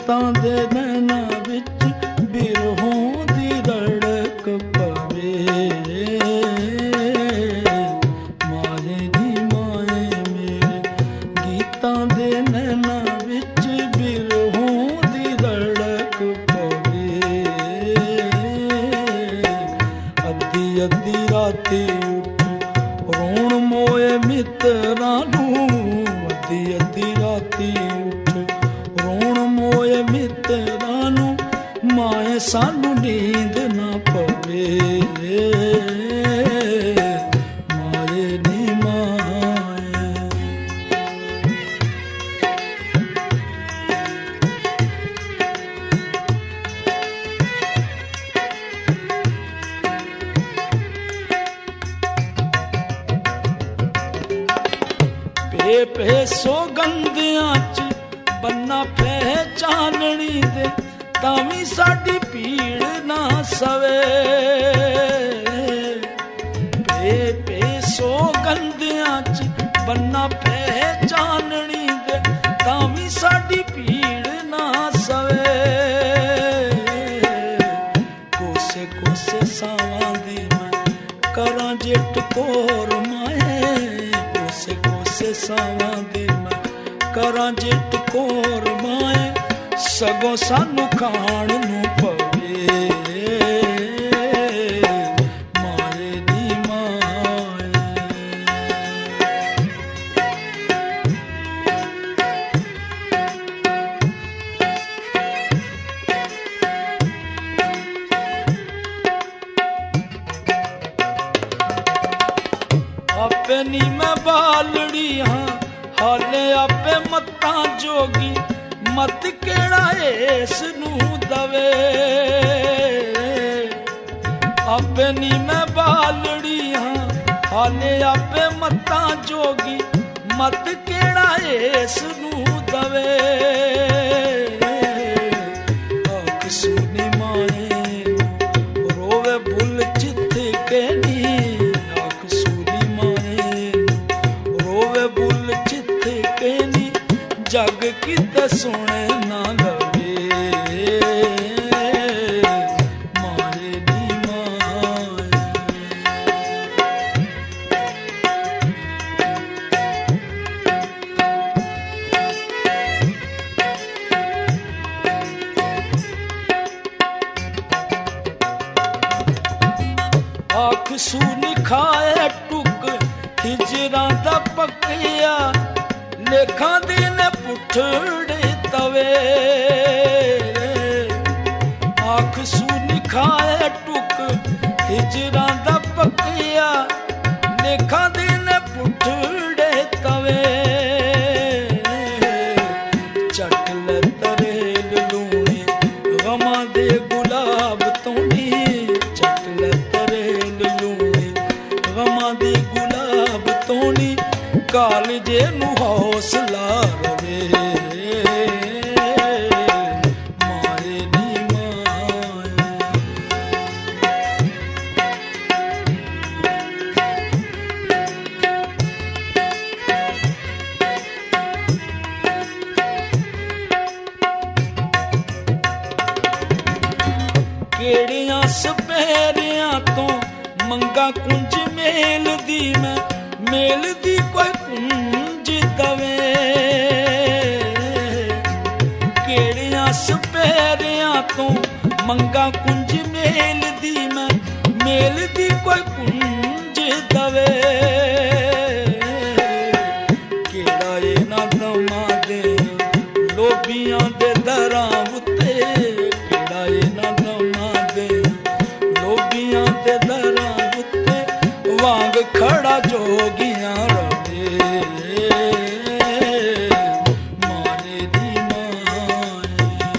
गीतां दे नैना विच बिरहों दी रड़क पवे। माए नी माए मेरे गीतां दे नैना विच बिरहों दी रड़क पवे। अद्धी अद्धी राती उठ रोण मोए मित्रां नूं, अद्धी अद्धी राती उठ रोण मोए मित्रां नूं, माए सानू नींद ना पवे। माए नी माए पे पे सौगंधियां च बन्ना पहचाननी दे, तावी साडी पीड़ ना सवे। पे पे सौगंधियां च बन्ना पहचाननी दे, तावी साडी पीड़ ना सवे। कोसे कोसे सावां दी मैं करां जे टकोर माए, कोसे कोसे सावां दी मैं करां जे टकोर माए, सगों सानू खाण नूं पवे। माए नी माए आपे नी मैं बालड़ी हां, हाले आपे मत्तां जोगी, मत केड़ा इस नूं दवे। आपे नी मैं बालड़ी हां, हाले आपे मत्तां जोगी, मत केड़ा इस नूं दवे। आख सुनी माए रोवे भुल चित के नी, आख सुनी माए रोवे भुल चित के नी, जग किते सुने ना लवे। माए नी माए आख सूनी खाए टुक हिजरां दा पक्किया, लेखां दे ने पुठड़े तवे। आख सूनी खाए टुक हिजरां दा पक्किया, लेखां दे ने पुठड़े तवे। चट ले तरेल लूणी गमां दे गुलाब तोनी, चट ले तरेल लूणी गमां दे गुलाब तोनी, कालजे नूं हौसला रवे। माए नी माए केड़ियां सपैरियां तो मंगा कुंज मेल दी मैं, मेल दी कोई कुंज दवे। केड़ियां सपैरियां तो मंगा कुंज मेल दी मैं, मेल दी कोई कुंज दवे। केड़ा ए ना दमा दे लोबियां दे दरां उत्ते, केड़ा ए ना दमा दे लोबियां दे दरां उत्ते, वांग खड़ा जोगियां रवे। माए नी माए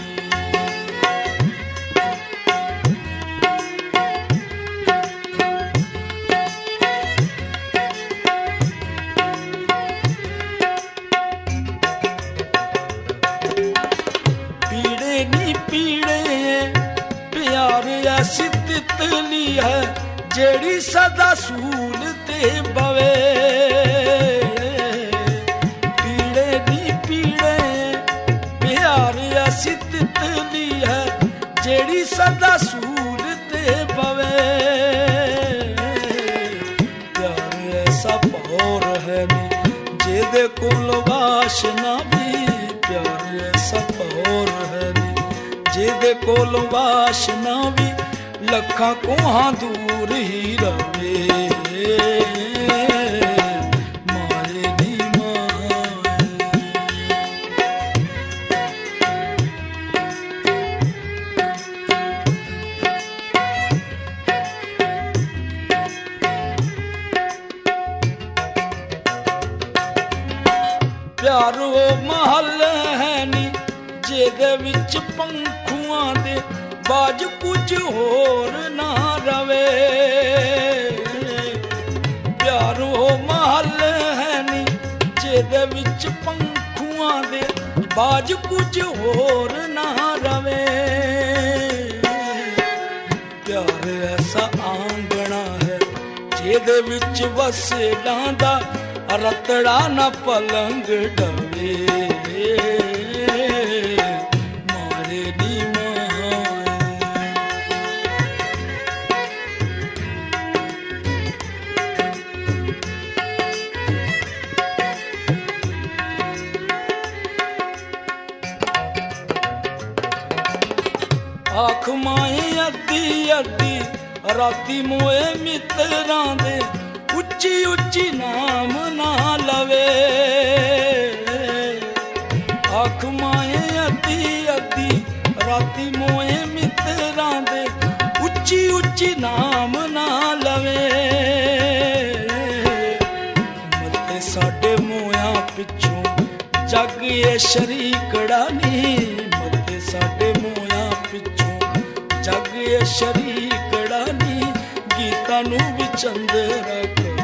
पीड़े नी पीड़े प्यार ऐसी तितली है, जेड़ी सदा सूल ते बवे। पीड़े नी पीड़े प्यार ऐसी ਭੌਰ ਹੈ ਨੀ, ਜਿਹਦੇ ਕੋਲ ਵਾਸ਼ਨਾ ਵੀ ਪਿਆਰ ਐਸਾ ਭੌਰ ਹੈ ਨੀ, ਜਿਹਦੇ ਕੋਲ ਵਾਸ਼ਨਾ ਵੀ ਲੱਖਾਂ ਕੋਹਾਂ ਦੂਰ ਹੀ ਰਵੇ। ਪਿਆਰ ਉਹ ਮਹੱਲ ਹੈ ਨੀ, ਜਿਹਦੇ ਵਿੱਚ ਪੰਖੂਆਂ ਦੇ ਬਾਜ ਕੁਝ ਹੋਰ ਨਾ ਰਵੇ। ਪਿਆਰ ਉਹ ਮਹੱਲ ਹੈ ਨੀ, ਜਿਹਦੇ ਵਿੱਚ ਪੰਖੂਆਂ ਦੇ ਬਾਜ ਕੁਝ ਹੋਰ ਨਾ ਰਵੇ। ਪਿਆਰ ਐਸਾ ਆਂਗਣਾ ਹੈ, ਜਿਹਦੇ ਵਿੱਚ ਵਸੇਲਾਂ ਦਾ ਰਤੜਾ ਨਾ ਪਲੰਗ ਡਵੇ। ਮਾਰੇ ਨੀ ਮਾਏ ਆਖ ਮਾਏ ਅੱਧੀ ਅੱਧੀ ਰਾਤੀ ਮੋਏ ਮਿੱਤਰਾਂ ਦੇ ਉੱਚੀ ਉੱਚੀ ਨਾਮ ਨਾ ਲਵੇ। ਆਖ ਮਾਏ ਅੱਧੀ ਅੱਧੀ ਰਾਤੀ ਮੋਏ ਮਿੱਤਰਾਂ ਦੇ ਉੱਚੀ ਉੱਚੀ ਨਾਮ ਨਾ ਲਵੇ। ਮੱਤੇ ਸਾਡੇ ਮੋਇਆਂ ਪਿੱਛੋਂ ਜੱਗ ਇਹ ਸ਼ਰੀਕੜਾ ਨੀ, ਮੱਤੇ ਸਾਡੇ ਮੋਇਆਂ ਪਿੱਛੋਂ ਜੱਗ ਇਹ ਸ਼ਰੀਕੜਾ ਨੀ, ਗੀਤਾਂ ਨੂੰ ਵੀ ਚੰਦਰਾ